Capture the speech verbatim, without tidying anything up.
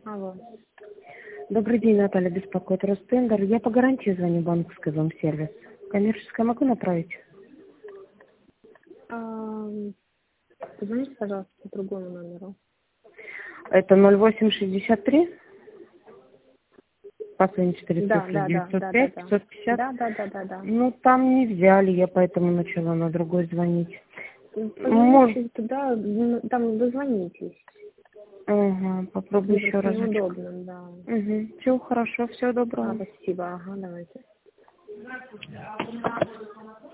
Алло. Добрый день, Наталья, беспокоит Ростендер. Я по гарантии звоню, банковский вам-сервис. Коммерческое могу направить? А, позвоните, пожалуйста, по другому номеру. Это ноль восемь шестьдесят три, последние четыре Да, цифры, да, да, девятьсот да, да, пять, да. пятьсот пятьдесят. Да, да, да, да, да. Ну, там не взяли, я поэтому начала на другой звонить. Может... Позвоните туда, ну, там дозвонитесь. Ага, попробую Мне еще просто разочек. неудобно, да. Угу. Все хорошо, всего А, доброго. спасибо, ага, давайте.